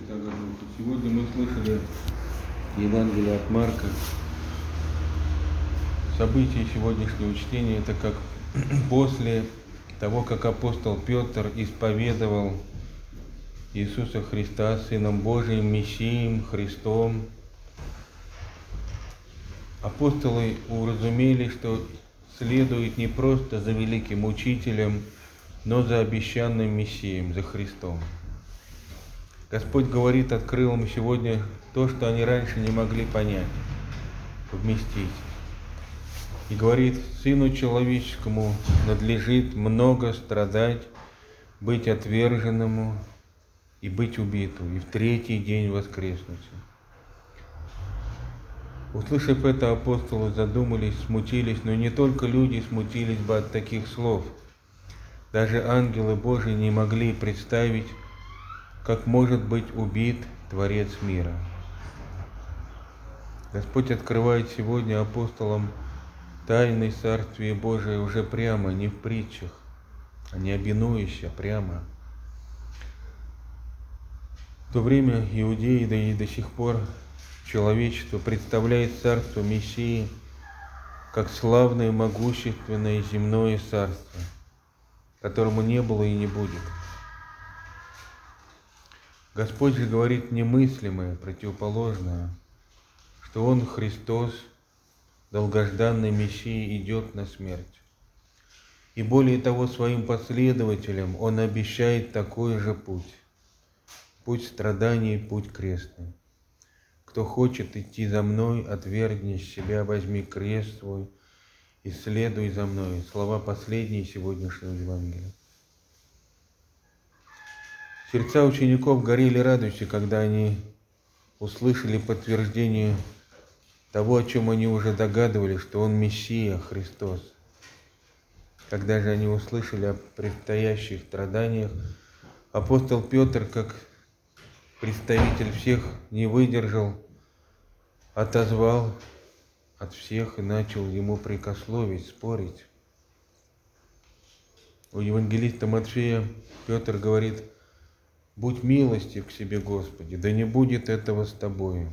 Христа Годунку. Сегодня мы слышали Евангелие от Марка. Событие сегодняшнего чтения – это как после того, как апостол Петр исповедовал Иисуса Христа Сыном Божиим, Мессией, Христом. Апостолы уразумели, что следует не просто за великим учителем, но за обещанным Мессией, за Христом. Господь говорит, открыл им сегодня то, что они раньше не могли понять, вместить. И говорит, Сыну Человеческому надлежит много страдать, быть отверженному и быть убиту, и в третий день воскреснуть. Услышав это, апостолы задумались, смутились, но не только люди смутились бы от таких слов. Даже ангелы Божии не могли представить, как может быть убит Творец мира. Господь открывает сегодня апостолам тайны Царствия Божия уже прямо, не в притчах, а не обинующе, прямо. В то время иудеи, да и до сих пор человечество представляет Царство Мессии как славное, могущественное земное царство, которому не было и не будет. Господь же говорит немыслимое, противоположное, что Он, Христос, долгожданный Мессия, идет на смерть. И более того, своим последователям Он обещает такой же путь. Путь страданий, путь крестный. Кто хочет идти за мной, отвергни себя, возьми крест свой и следуй за мной. Слова последние сегодняшнего Евангелия. Сердца учеников горели радостью, когда они услышали подтверждение того, о чем они уже догадывались, что Он Мессия, Христос. Когда же они услышали о предстоящих страданиях, апостол Петр, как представитель всех, не выдержал, отозвал от всех и начал ему прикословить, спорить. У евангелиста Матфея Петр говорит: «Будь милостив к себе, Господи, да не будет этого с тобою».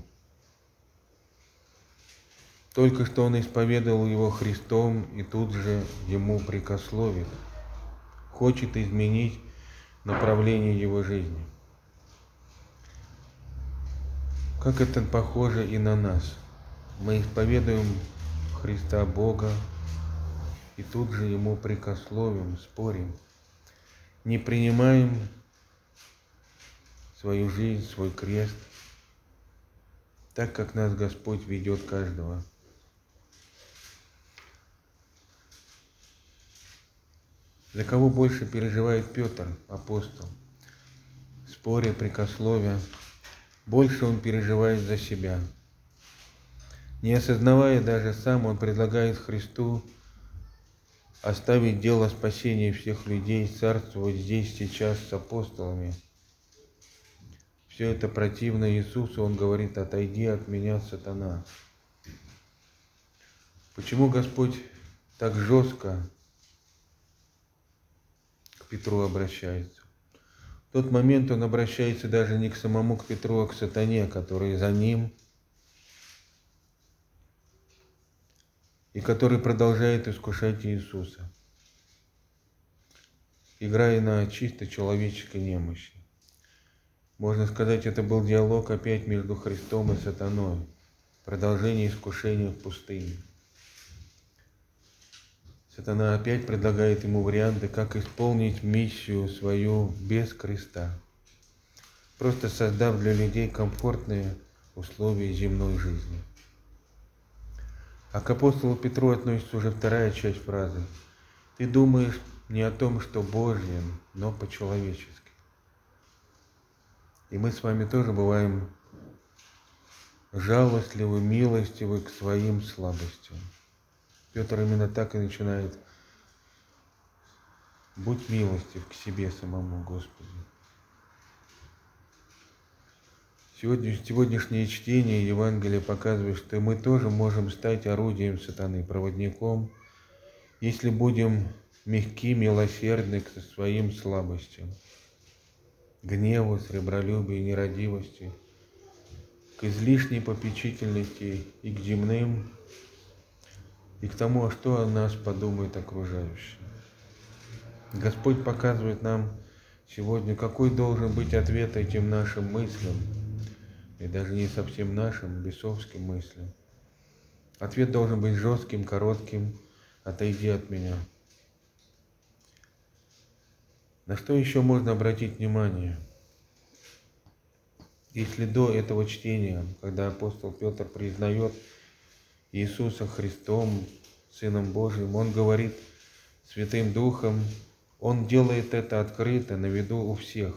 Только что он исповедовал его Христом и тут же ему прикословит, хочет изменить направление его жизни. Как это похоже и на нас. Мы исповедуем Христа Бога и тут же ему прикословим, спорим, не принимаем свою жизнь, свой крест, так как нас Господь ведет каждого. За кого больше переживает Петр, апостол? Споря, прикословия, больше он переживает за себя. Не осознавая даже сам, он предлагает Христу оставить дело спасения всех людей, царствовать здесь, сейчас с апостолами. Все это противно Иисусу, он говорит: «Отойди от меня, сатана». Почему Господь так жестко к Петру обращается? В тот момент он обращается даже не к самому к Петру, а к сатане, который за ним и который продолжает искушать Иисуса, играя на чисто человеческой немощи. Можно сказать, это был диалог опять между Христом и сатаной, продолжение искушения в пустыне. Сатана опять предлагает ему варианты, как исполнить миссию свою без креста, просто создав для людей комфортные условия земной жизни. А к апостолу Петру относится уже вторая часть фразы. Ты думаешь не о том, что Божье, но по-человечески. И мы с вами тоже бываем жалостливы, милостивы к своим слабостям. Петр именно так и начинает: будь милостив к себе самому, Господи. Сегодняшнее чтение Евангелия показывает, что мы тоже можем стать орудием сатаны, проводником, если будем мягки, милосердны к своим слабостям. гневу, сребролюбию, нерадивости, к излишней попечительности и к земным, и к тому, что о нас подумают окружающие. Господь показывает нам сегодня, какой должен быть ответ этим нашим мыслям, и даже не совсем нашим, бесовским мыслям. Ответ должен быть жестким, коротким: отойди от меня. На что еще можно обратить внимание? Если до этого чтения, когда апостол Петр признает Иисуса Христом, Сыном Божиим, он говорит Святым Духом, он делает это открыто, на виду у всех.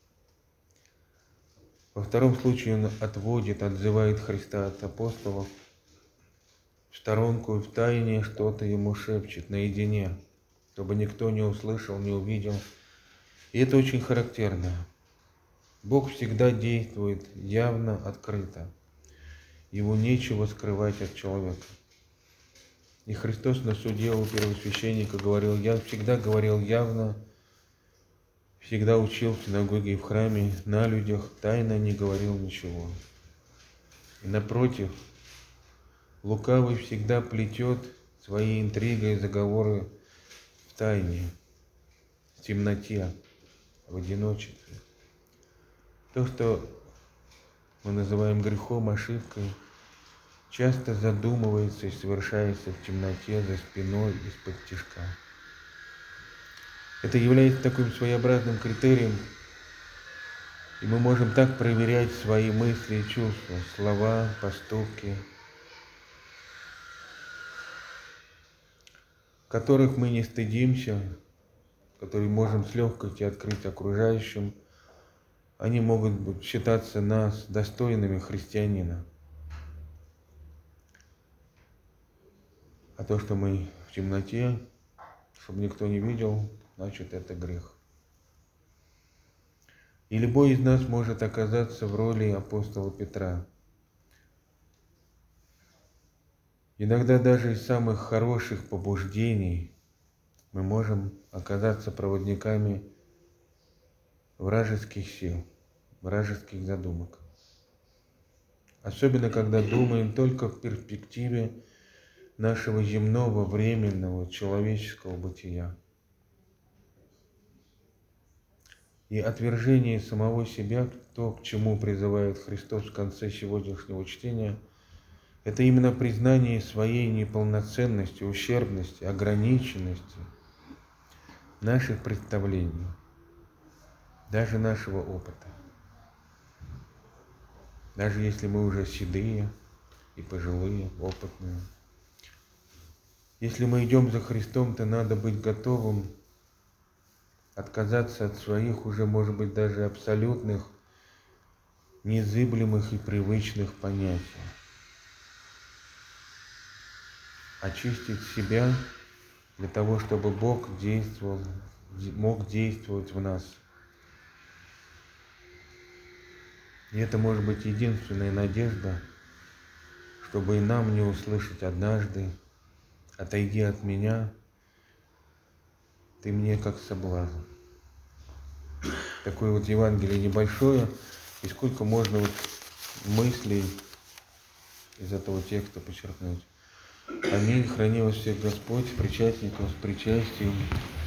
Во втором случае он отзывает Христа от апостолов в сторонку и в тайне что-то ему шепчет, наедине, чтобы никто не услышал, не увидел. И это очень характерно. Бог всегда действует явно, открыто. Его нечего скрывать от человека. И Христос на суде у первосвященника говорил: я всегда говорил явно, всегда учил в синагоге и в храме, на людях, тайно не говорил ничего. И напротив, лукавый всегда плетет свои интриги и заговоры в тайне, в темноте, в одиночестве. То, что мы называем грехом, ошибкой, часто задумывается и совершается в темноте, за спиной, из-под тишка. Это является таким своеобразным критерием, и мы можем так проверять свои мысли и чувства, слова, поступки, которых мы не стыдимся, которые можем с легкостью открыть окружающим. Они могут считаться нас достойными христианина. А то, что мы в темноте, чтобы никто не видел, значит, это грех. И любой из нас может оказаться в роли апостола Петра. Иногда даже из самых хороших побуждений мы можем оказаться проводниками вражеских сил, вражеских задумок. Особенно, когда думаем только в перспективе нашего земного, временного, человеческого бытия. И отвержение самого себя, то, к чему призывает Христос в конце сегодняшнего чтения, это именно признание своей неполноценности, ущербности, ограниченности наших представлений, даже нашего опыта. Даже если мы уже седые и пожилые, опытные. Если мы идем за Христом, то надо быть готовым отказаться от своих уже, может быть, даже абсолютных, незыблемых и привычных понятий. Очистить себя для того, чтобы Бог мог действовать в нас. И это может быть единственная надежда, чтобы и нам не услышать однажды: отойди от меня, ты мне как соблазн. Такое вот Евангелие небольшое, и сколько можно вот мыслей из этого текста подчеркнуть. Аминь. Храни вас всех Господь, причастников с причастием.